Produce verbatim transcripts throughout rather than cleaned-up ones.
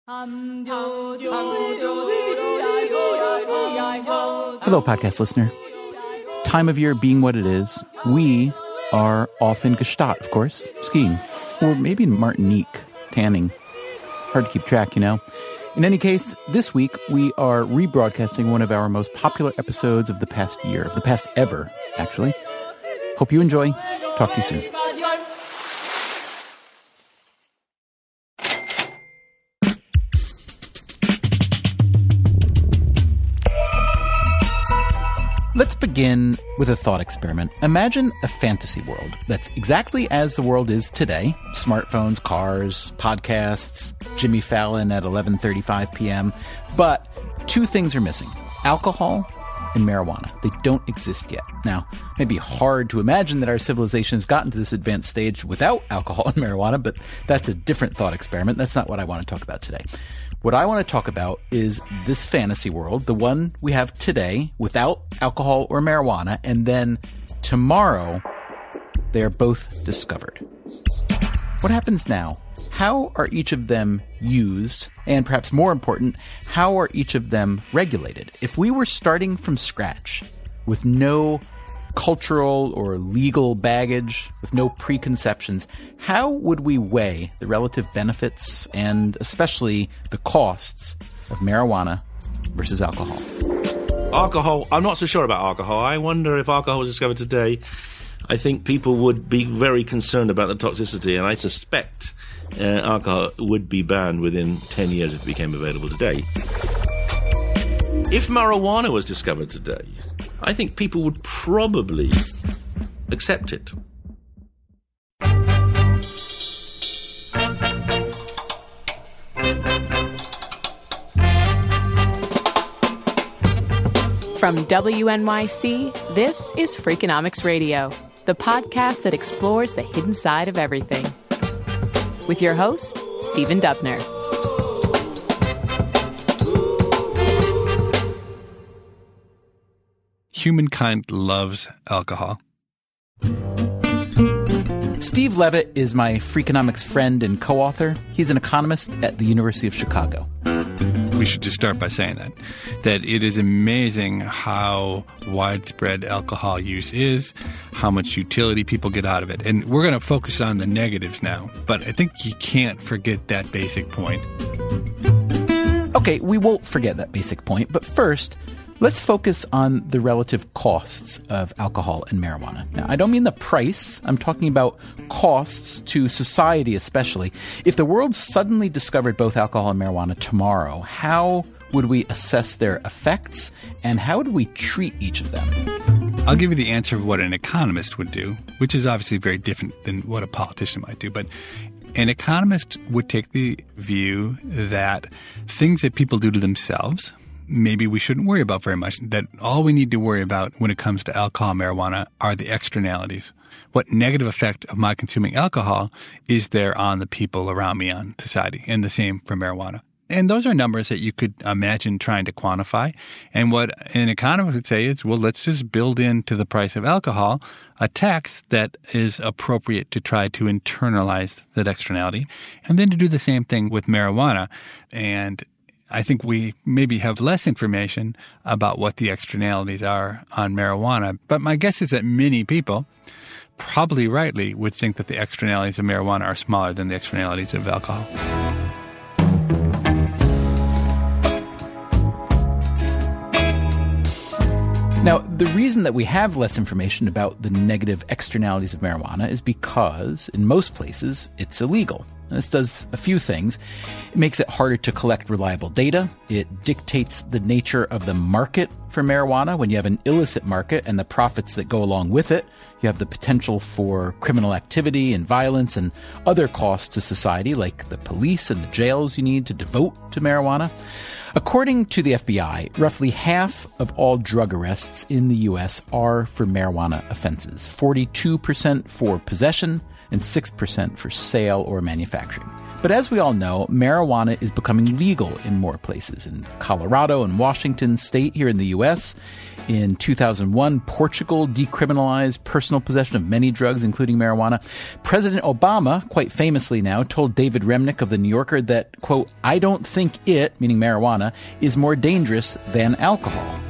Hello, podcast listener. Time of year being what it is, we are off in Gstaad, of course, skiing. Or maybe in Martinique, tanning. Hard to keep track, you know. In any case, this week we are rebroadcasting one of our most popular episodes of the past year, of the past ever, actually. Hope you enjoy. Talk to you soon. Let's begin with a thought experiment. Imagine a fantasy world that's exactly as the world is today. Smartphones, cars, podcasts, Jimmy Fallon at eleven thirty-five p.m. But two things are missing: alcohol and marijuana. They don't exist yet. Now, it may be hard to imagine that our civilization has gotten to this advanced stage without alcohol and marijuana, but that's a different thought experiment. That's not what I want to talk about today. What I want to talk about is this fantasy world, the one we have today without alcohol or marijuana, and then tomorrow they are both discovered. What happens now? How are each of them used? And perhaps more important, how are each of them regulated? If we were starting from scratch with no cultural or legal baggage, with no preconceptions, how would we weigh the relative benefits and especially the costs of marijuana versus alcohol? Alcohol, I'm not so sure about alcohol. I wonder if alcohol was discovered today, I think people would be very concerned about the toxicity, and I suspect uh, alcohol would be banned within ten years if it became available today. If marijuana was discovered today, I think people would probably accept it. From W N Y C, this is Freakonomics Radio, the podcast that explores the hidden side of everything. With your host, Stephen Dubner. Humankind loves alcohol. Steve Levitt is my Freakonomics friend and co-author. He's an economist at the University of Chicago. We should just start by saying that, that it is amazing how widespread alcohol use is, how much utility people get out of it. And we're going to focus on the negatives now, but I think you can't forget that basic point. Okay, we won't forget that basic point, but first, let's focus on the relative costs of alcohol and marijuana. Now, I don't mean the price. I'm talking about costs to society especially. If the world suddenly discovered both alcohol and marijuana tomorrow, how would we assess their effects, and how would we treat each of them? I'll give you the answer of what an economist would do, which is obviously very different than what a politician might do. But an economist would take the view that things that people do to themselves, maybe we shouldn't worry about very much, that all we need to worry about when it comes to alcohol and marijuana are the externalities. What negative effect of my consuming alcohol is there on the people around me, on society, and the same for marijuana. And those are numbers that you could imagine trying to quantify. And what an economist would say is, well, let's just build into the price of alcohol a tax that is appropriate to try to internalize that externality, and then to do the same thing with marijuana. And I think we maybe have less information about what the externalities are on marijuana. But my guess is that many people, probably rightly, would think that the externalities of marijuana are smaller than the externalities of alcohol. Now, the reason that we have less information about the negative externalities of marijuana is because, in most places, it's illegal. This does a few things. It makes it harder to collect reliable data. It dictates the nature of the market for marijuana. When you have an illicit market and the profits that go along with it, you have the potential for criminal activity and violence and other costs to society, like the police and the jails you need to devote to marijuana. According to the F B I, roughly half of all drug arrests in the U S are for marijuana offenses, forty-two percent for possession and six percent for sale or manufacturing. But as we all know, marijuana is becoming legal in more places. In Colorado and Washington state here in the U S, in two thousand one, Portugal decriminalized personal possession of many drugs, including marijuana. President Obama, quite famously now, told David Remnick of The New Yorker that, quote, "I don't think it," meaning marijuana, "is more dangerous than alcohol."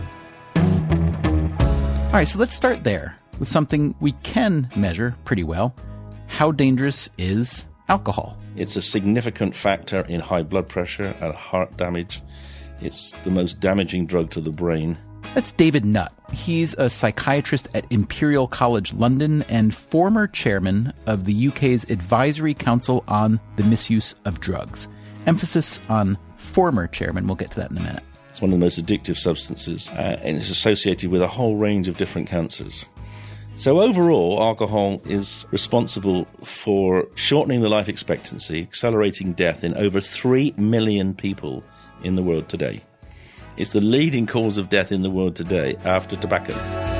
All right, so let's start there with something we can measure pretty well. How dangerous is alcohol? It's a significant factor in high blood pressure and heart damage. It's the most damaging drug to the brain. That's David Nutt. He's a psychiatrist at Imperial College London and former chairman of the U K's Advisory Council on the Misuse of Drugs. Emphasis on former chairman. We'll get to that in a minute. It's one of the most addictive substances, uh, and it's associated with a whole range of different cancers. So overall, alcohol is responsible for shortening the life expectancy, accelerating death in over three million people in the world today. It's the leading cause of death in the world today after tobacco.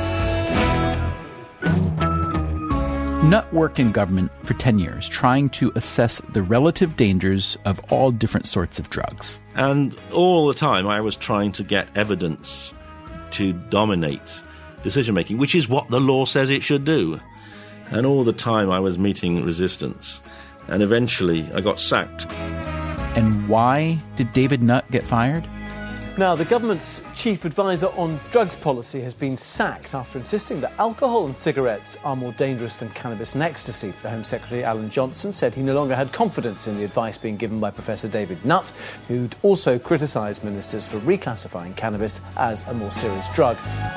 Nutt worked in government for ten years, trying to assess the relative dangers of all different sorts of drugs. And all the time I was trying to get evidence to dominate decision-making, which is what the law says it should do. And all the time I was meeting resistance. And eventually I got sacked. And why did David Nutt get fired? Now, the government's chief advisor on drugs policy has been sacked after insisting that alcohol and cigarettes are more dangerous than cannabis and ecstasy. The Home Secretary, Alan Johnson, said he no longer had confidence in the advice being given by Professor David Nutt, who'd also criticised ministers for reclassifying cannabis as a more serious drug.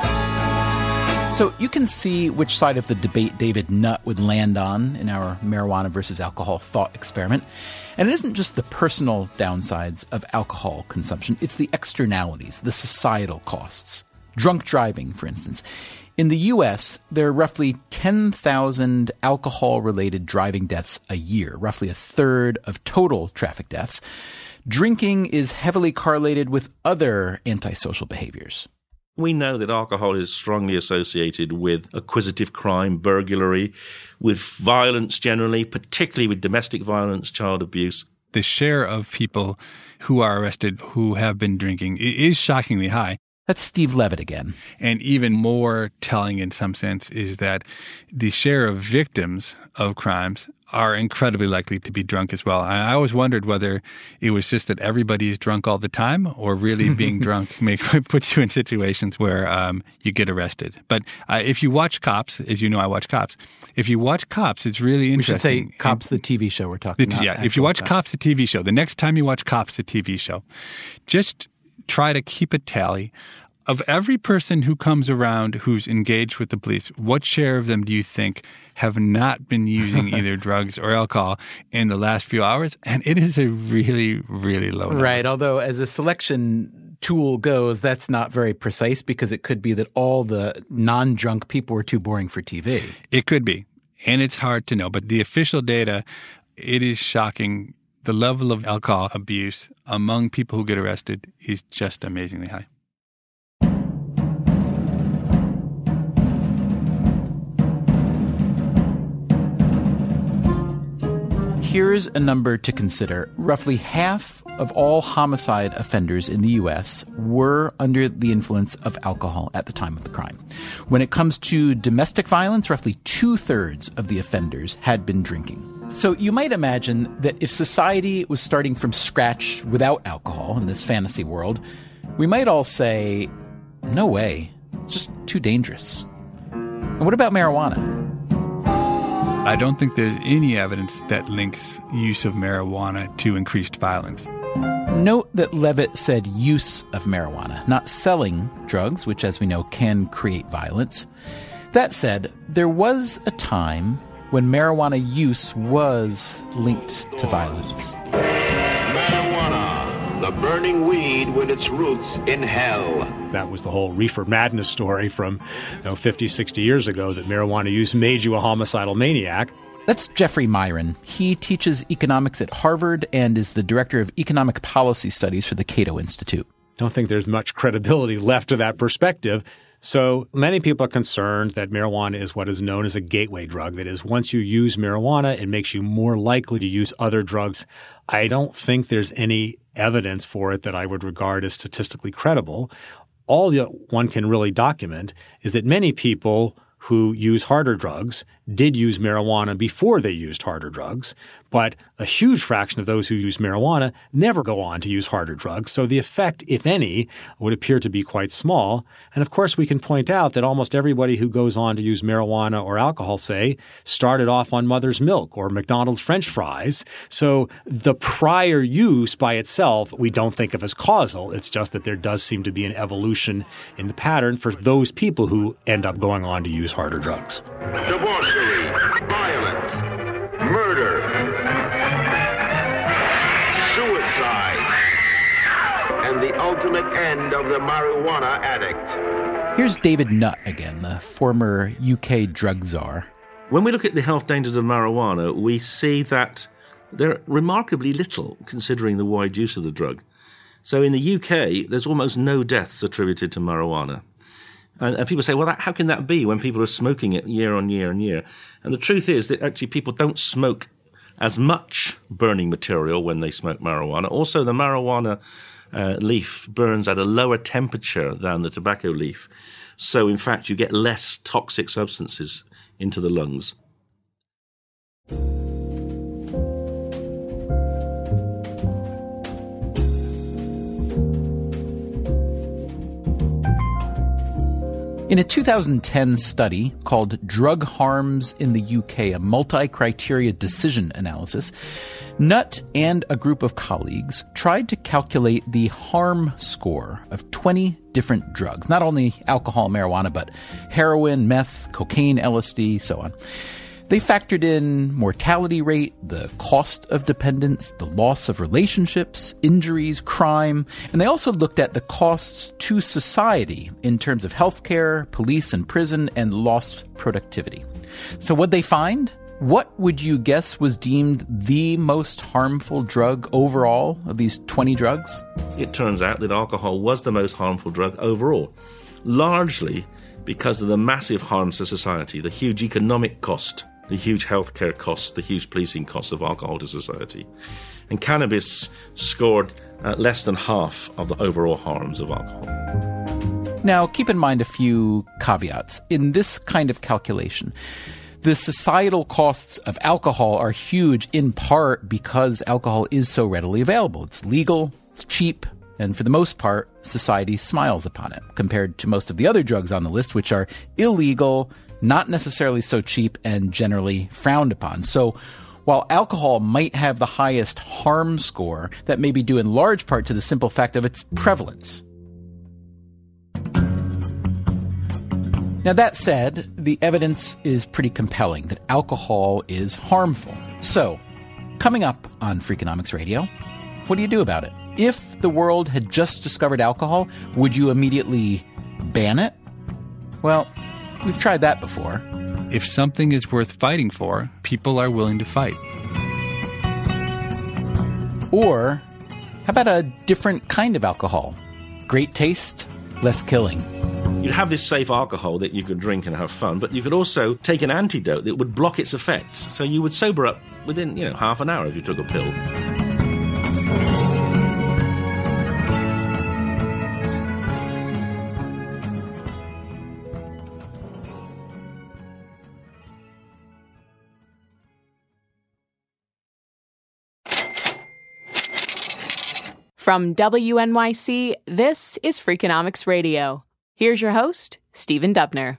So you can see which side of the debate David Nutt would land on in our marijuana versus alcohol thought experiment. And it isn't just the personal downsides of alcohol consumption, it's the externalities, the societal costs. Drunk driving, for instance. In the U S, there are roughly ten thousand alcohol-related driving deaths a year, roughly a third of total traffic deaths. Drinking is heavily correlated with other antisocial behaviors. We know that alcohol is strongly associated with acquisitive crime, burglary, with violence generally, particularly with domestic violence, child abuse. The share of people who are arrested who have been drinking is shockingly high. That's Steve Levitt again. And even more telling in some sense is that the share of victims of crimes are incredibly likely to be drunk as well. I always wondered whether it was just that everybody is drunk all the time or really being drunk make, puts you in situations where um, you get arrested. But uh, if you watch Cops, as you know I watch Cops, if you watch Cops, it's really interesting. We should say Cops, the T V show we're talking the, about. Yeah, if you watch Cops. Cops, the T V show, the next time you watch Cops, the T V show, just try to keep a tally of every person who comes around who's engaged with the police. What share of them do you think have not been using either drugs or alcohol in the last few hours? And it is a really, really low number. Right, although as a selection tool goes, that's not very precise because it could be that all the non-drunk people were too boring for T V. It could be, and it's hard to know. But the official data, it is shocking. The level of alcohol abuse among people who get arrested is just amazingly high. Here's a number to consider. Roughly half of all homicide offenders in the U S were under the influence of alcohol at the time of the crime. When it comes to domestic violence, roughly two-thirds of the offenders had been drinking. So you might imagine that if society was starting from scratch without alcohol in this fantasy world, we might all say, no way, it's just too dangerous. And what about marijuana? I don't think there's any evidence that links use of marijuana to increased violence. Note that Levitt said use of marijuana, not selling drugs, which, as we know, can create violence. That said, there was a time when marijuana use was linked to violence. Marijuana, the burning weed with its roots in hell. That was the whole reefer madness story from you know, fifty, sixty years ago, that marijuana use made you a homicidal maniac. That's Jeffrey Myron. He teaches economics at Harvard and is the director of economic policy studies for the Cato Institute. Don't think there's much credibility left to that perspective. So many people are concerned that marijuana is what is known as a gateway drug. That is, once you use marijuana, it makes you more likely to use other drugs. I don't think there's any evidence for it that I would regard as statistically credible. All that one can really document is that many people who use harder drugs did use marijuana before they used harder drugs, but a huge fraction of those who use marijuana never go on to use harder drugs. So the effect, if any, would appear to be quite small. And of course, we can point out that almost everybody who goes on to use marijuana or alcohol, say, started off on mother's milk or McDonald's French fries. So the prior use by itself we don't think of as causal. It's just that there does seem to be an evolution in the pattern for those people who end up going on to use harder drugs. Debauchery, violence, murder, suicide, and the ultimate end of the marijuana addict. Here's David Nutt again, the former U K drug czar. When we look at the health dangers of marijuana, we see that they're remarkably little considering the wide use of the drug. So in the U K, there's almost no deaths attributed to marijuana. And, and people say, well, that, how can that be when people are smoking it year on year and year? And the truth is that actually people don't smoke as much burning material when they smoke marijuana. Also, the marijuana uh, leaf burns at a lower temperature than the tobacco leaf. So, in fact, you get less toxic substances into the lungs. In a two thousand ten study called Drug Harms in the U K, a multi-criteria decision analysis, Nutt and a group of colleagues tried to calculate the harm score of twenty different drugs, not only alcohol and marijuana, but heroin, meth, cocaine, L S D, so on. They factored in mortality rate, the cost of dependence, the loss of relationships, injuries, crime, and they also looked at the costs to society in terms of healthcare, police and prison, and lost productivity. So what'd they find? What would you guess was deemed the most harmful drug overall of these twenty drugs? It turns out that alcohol was the most harmful drug overall, largely because of the massive harms to society, the huge economic cost, the huge healthcare costs, the huge policing costs of alcohol to society. And cannabis scored uh, less than half of the overall harms of alcohol. Now, keep in mind a few caveats. In this kind of calculation, the societal costs of alcohol are huge in part because alcohol is so readily available. It's legal, it's cheap, and for the most part, society smiles upon it, compared to most of the other drugs on the list, which are illegal, not necessarily so cheap, and generally frowned upon. So while alcohol might have the highest harm score, that may be due in large part to the simple fact of its prevalence. Now, that said, the evidence is pretty compelling that alcohol is harmful. So, coming up on Freakonomics Radio, what do you do about it? If the world had just discovered alcohol, would you immediately ban it? Well, we've tried that before. If something is worth fighting for, people are willing to fight. Or, how about a different kind of alcohol? Great taste, less killing. You'd have this safe alcohol that you could drink and have fun, but you could also take an antidote that would block its effects. So you would sober up within, you know, half an hour if you took a pill. From W N Y C, this is Freakonomics Radio. Here's your host, Stephen Dubner.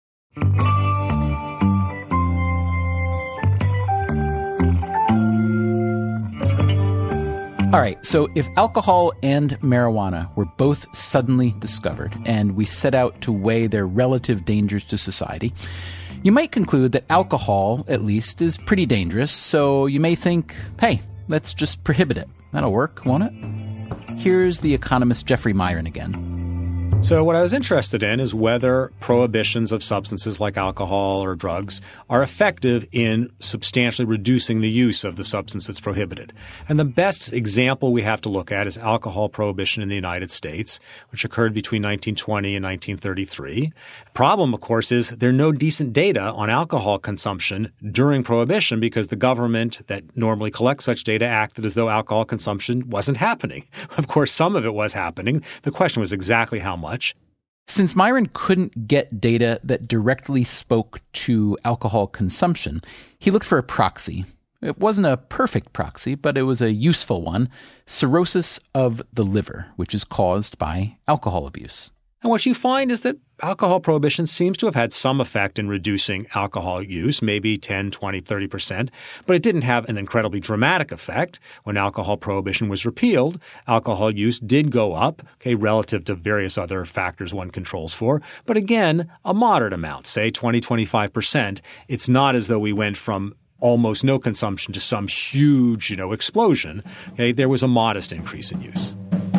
All right, so if alcohol and marijuana were both suddenly discovered and we set out to weigh their relative dangers to society, you might conclude that alcohol, at least, is pretty dangerous, so you may think, hey, let's just prohibit it. That'll work, won't it? Here's the economist Jeffrey Myron again. So what I was interested in is whether prohibitions of substances like alcohol or drugs are effective in substantially reducing the use of the substance that's prohibited. And the best example we have to look at is alcohol prohibition in the United States, which occurred between nineteen twenty and nineteen thirty-three. Problem, of course, is there are no decent data on alcohol consumption during prohibition because the government that normally collects such data acted as though alcohol consumption wasn't happening. Of course, some of it was happening. The question was exactly how much. Since Myron couldn't get data that directly spoke to alcohol consumption, he looked for a proxy. It wasn't a perfect proxy, but it was a useful one: cirrhosis of the liver, which is caused by alcohol abuse. And what you find is that alcohol prohibition seems to have had some effect in reducing alcohol use, maybe ten, twenty, thirty percent, but it didn't have an incredibly dramatic effect. When alcohol prohibition was repealed, alcohol use did go up, okay, relative to various other factors one controls for, but again, a moderate amount, say twenty, twenty-five percent. It's not as though we went from almost no consumption to some huge, you know, explosion. Okay, there was a modest increase in use.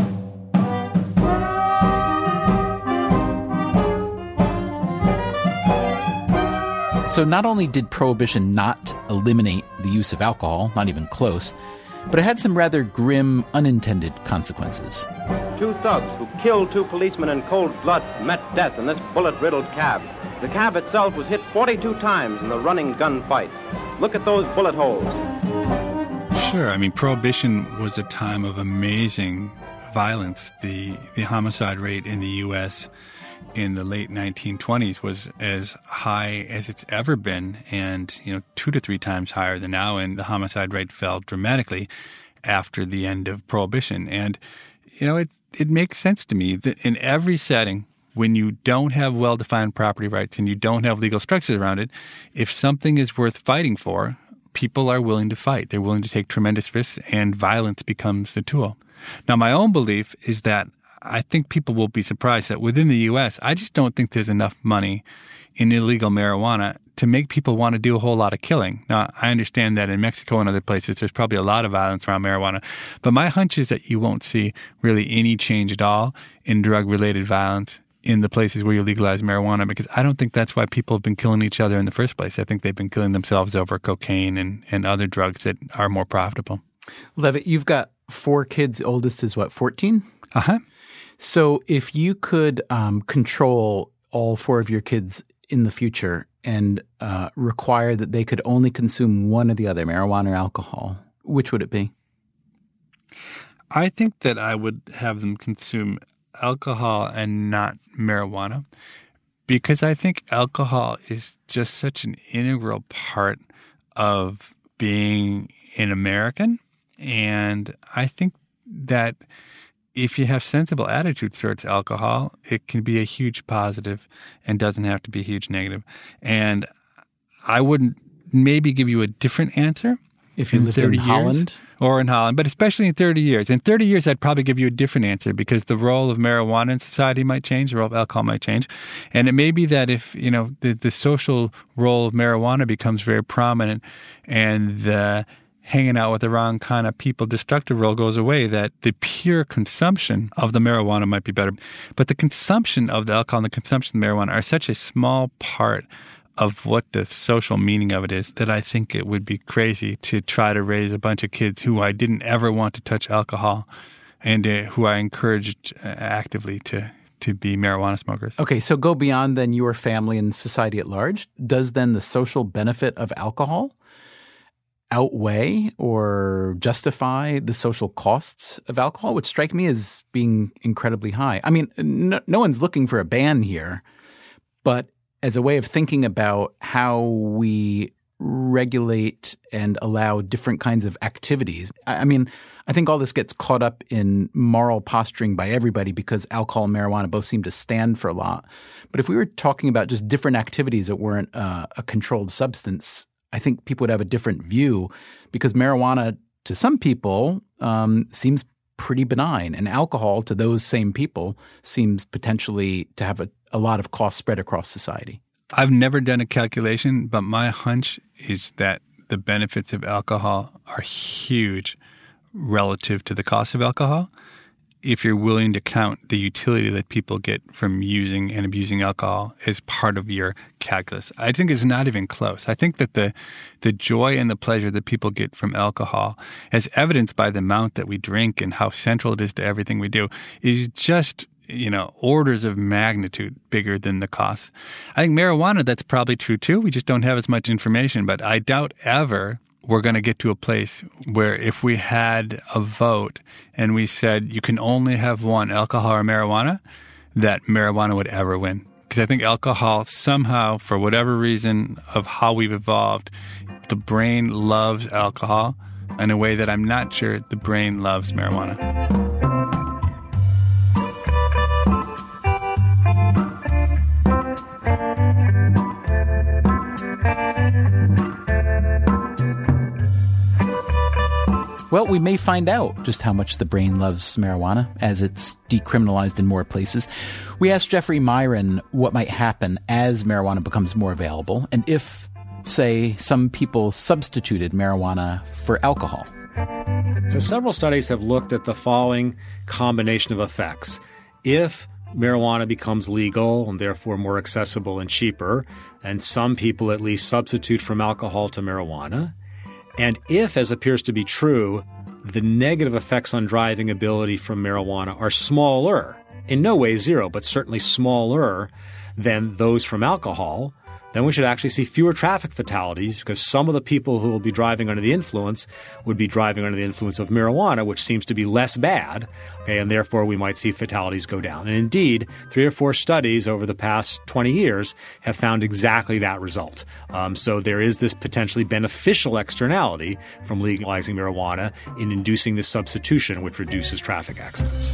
So not only did prohibition not eliminate the use of alcohol, not even close, but it had some rather grim unintended consequences. Two thugs who killed two policemen in cold blood met death in this bullet-riddled cab. The cab itself was hit forty-two times in the running gunfight. Look at those bullet holes. Sure. I mean, Prohibition was a time of amazing violence. The, the homicide rate in the U S in the late nineteen twenties was as high as it's ever been, and, you know, two to three times higher than now. And the homicide rate fell dramatically after the end of Prohibition. And, you know, it, it makes sense to me that in every setting, when you don't have well-defined property rights and you don't have legal structures around it, if something is worth fighting for, people are willing to fight. They're willing to take tremendous risks, and violence becomes the tool. Now, my own belief is that I think people will be surprised that within the U S, I just don't think there's enough money in illegal marijuana to make people want to do a whole lot of killing. Now, I understand that in Mexico and other places, there's probably a lot of violence around marijuana. But my hunch is that you won't see really any change at all in drug-related violence in the places where you legalize marijuana, because I don't think that's why people have been killing each other in the first place. I think they've been killing themselves over cocaine and, and other drugs that are more profitable. Levitt, you've got four kids. The oldest is what, fourteen? Uh-huh. So if you could um, control all four of your kids in the future and uh, require that they could only consume one or the other, marijuana or alcohol, which would it be? I think that I would have them consume alcohol and not marijuana, because I think alcohol is just such an integral part of being an American. And I think that if you have sensible attitudes towards alcohol, it can be a huge positive and doesn't have to be a huge negative. And I wouldn't maybe give you a different answer if you lived in Holland. Or in Holland, but especially in thirty years. In thirty years, I'd probably give you a different answer, because the role of marijuana in society might change, the role of alcohol might change. And it may be that if, you know, the, the social role of marijuana becomes very prominent and the hanging out with the wrong kind of people, destructive role goes away, that the pure consumption of the marijuana might be better. But the consumption of the alcohol and the consumption of the marijuana are such a small part of what the social meaning of it is that I think it would be crazy to try to raise a bunch of kids who I didn't ever want to touch alcohol and uh, who I encouraged uh, actively to to be marijuana smokers. Okay, so go beyond then your family and society at large. Does then the social benefit of alcohol outweigh or justify the social costs of alcohol, which strike me as being incredibly high? I mean, no, no one's looking for a ban here, but as a way of thinking about how we regulate and allow different kinds of activities. I mean, I think all this gets caught up in moral posturing by everybody because alcohol and marijuana both seem to stand for a lot. But if we were talking about just different activities that weren't uh, a controlled substance, I think people would have a different view, because marijuana to some people um, seems pretty benign, and alcohol to those same people seems potentially to have a, a lot of costs spread across society. I've never done a calculation, but my hunch is that the benefits of alcohol are huge relative to the cost of alcohol. if you're willing to count the utility that people get from using and abusing alcohol as part of your calculus. I think it's not even close. I think that the the joy and the pleasure that people get from alcohol, as evidenced by the amount that we drink and how central it is to everything we do, is just, you know, orders of magnitude bigger than the costs. I think marijuana, that's probably true too. We just don't have as much information, but I doubt ever we're going to get to a place where if we had a vote and we said you can only have one, alcohol or marijuana, that marijuana would ever win. Because I think alcohol somehow, for whatever reason of how we've evolved, the brain loves alcohol in a way that I'm not sure the brain loves marijuana. Well, we may find out just how much the brain loves marijuana as it's decriminalized in more places. We asked Jeffrey Myron what might happen as marijuana becomes more available and if, say, some people substituted marijuana for alcohol. So several studies have looked at the following combination of effects. If marijuana becomes legal and therefore more accessible and cheaper, and some people at least substitute from alcohol to marijuana, and if, as appears to be true, the negative effects on driving ability from marijuana are smaller, in no way zero, but certainly smaller than those from alcohol, then we should actually see fewer traffic fatalities because some of the people who will be driving under the influence would be driving under the influence of marijuana, which seems to be less bad, okay, and therefore we might see fatalities go down. And indeed, three or four studies over the past twenty years have found exactly that result. Um, so there is this potentially beneficial externality from legalizing marijuana in inducing this substitution, which reduces traffic accidents.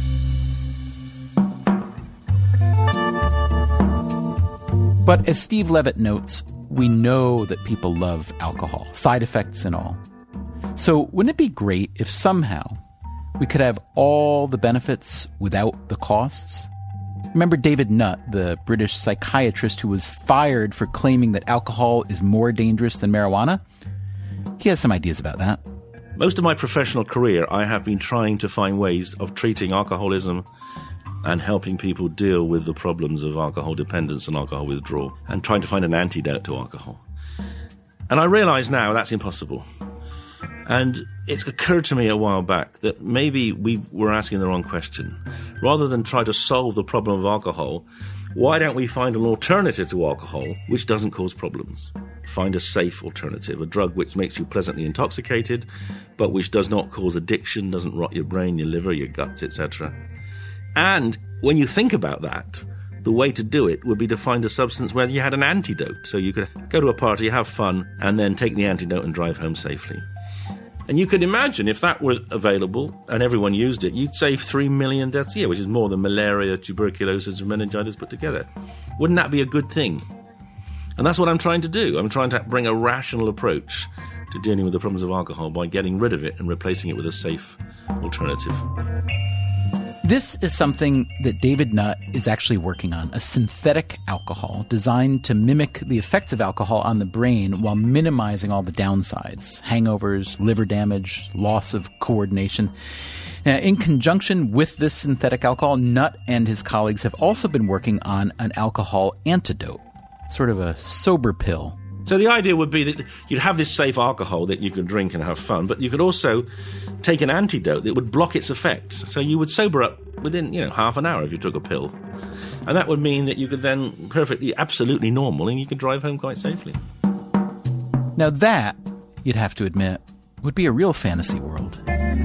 But as Steve Levitt notes, we know that people love alcohol, side effects and all. So wouldn't it be great if somehow we could have all the benefits without the costs? Remember David Nutt, the British psychiatrist who was fired for claiming that alcohol is more dangerous than marijuana? He has some ideas about that. Most of my professional career, I have been trying to find ways of treating alcoholism and helping people deal with the problems of alcohol dependence and alcohol withdrawal, and trying to find an antidote to alcohol. And I realize now that's impossible. And it's occurred to me a while back that maybe we were asking the wrong question. Rather than try to solve the problem of alcohol, why don't we find an alternative to alcohol which doesn't cause problems? Find a safe alternative, a drug which makes you pleasantly intoxicated, but which does not cause addiction, doesn't rot your brain, your liver, your guts, et cetera. And when you think about that, the way to do it would be to find a substance where you had an antidote. So you could go to a party, have fun, and then take the antidote and drive home safely. And you could imagine if that were available and everyone used it, you'd save three million deaths a year, which is more than malaria, tuberculosis, and meningitis put together. Wouldn't that be a good thing? And that's what I'm trying to do. I'm trying to bring a rational approach to dealing with the problems of alcohol by getting rid of it and replacing it with a safe alternative. This is something that David Nutt is actually working on, a synthetic alcohol designed to mimic the effects of alcohol on the brain while minimizing all the downsides, hangovers, liver damage, loss of coordination. Now, in conjunction with this synthetic alcohol, Nutt and his colleagues have also been working on an alcohol antidote, sort of a sober pill. So the idea would be that you'd have this safe alcohol that you could drink and have fun, but you could also take an antidote that would block its effects. So you would sober up within, you know, half an hour if you took a pill. And that would mean that you could then perfectly, absolutely normal, and you could drive home quite safely. Now that, you'd have to admit, would be a real fantasy world.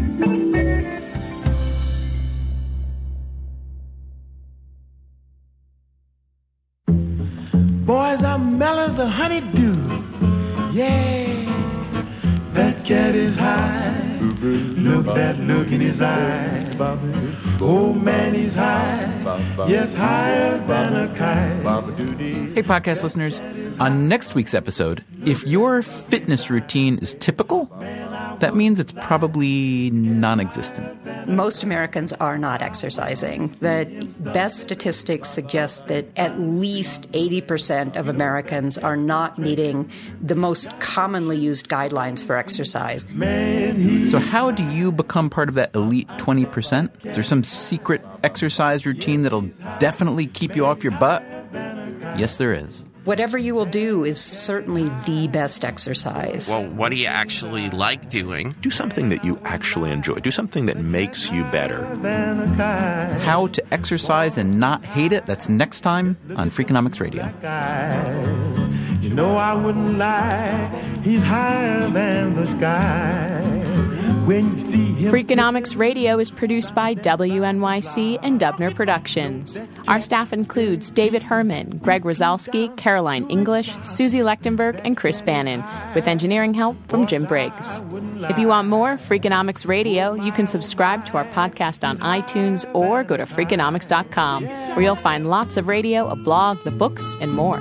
Boys are mellow as a honeydew. Yeah, that cat is high. Look that look in his eye. Oh man, he's high. Yes, higher than a kite. Hey, podcast listeners. On next week's episode, if your fitness routine is typical, that means it's probably non-existent. Most Americans are not exercising. The best statistics suggest that at least eighty percent of Americans are not meeting the most commonly used guidelines for exercise. So how do you become part of that elite twenty percent? Is there some secret exercise routine that'll definitely keep you off your butt? Yes, there is. Whatever you will do is certainly the best exercise. Well, what do you actually like doing? Do something that you actually enjoy. Do something that makes you better. How to exercise and not hate it? That's next time on Freakonomics Radio. You know I wouldn't lie. He's higher than the sky. When you see him... Freakonomics Radio is produced by W N Y C and Dubner Productions. Our staff includes David Herman, Greg Rosalski, Caroline English, Susie Lechtenberg, and Chris Bannon, with engineering help from Jim Briggs. If you want more Freakonomics Radio, you can subscribe to our podcast on iTunes or go to Freakonomics dot com, where you'll find lots of radio, a blog, the books, and more.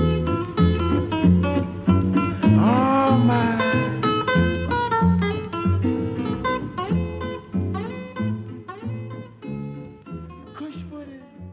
Oh, my. Push for it.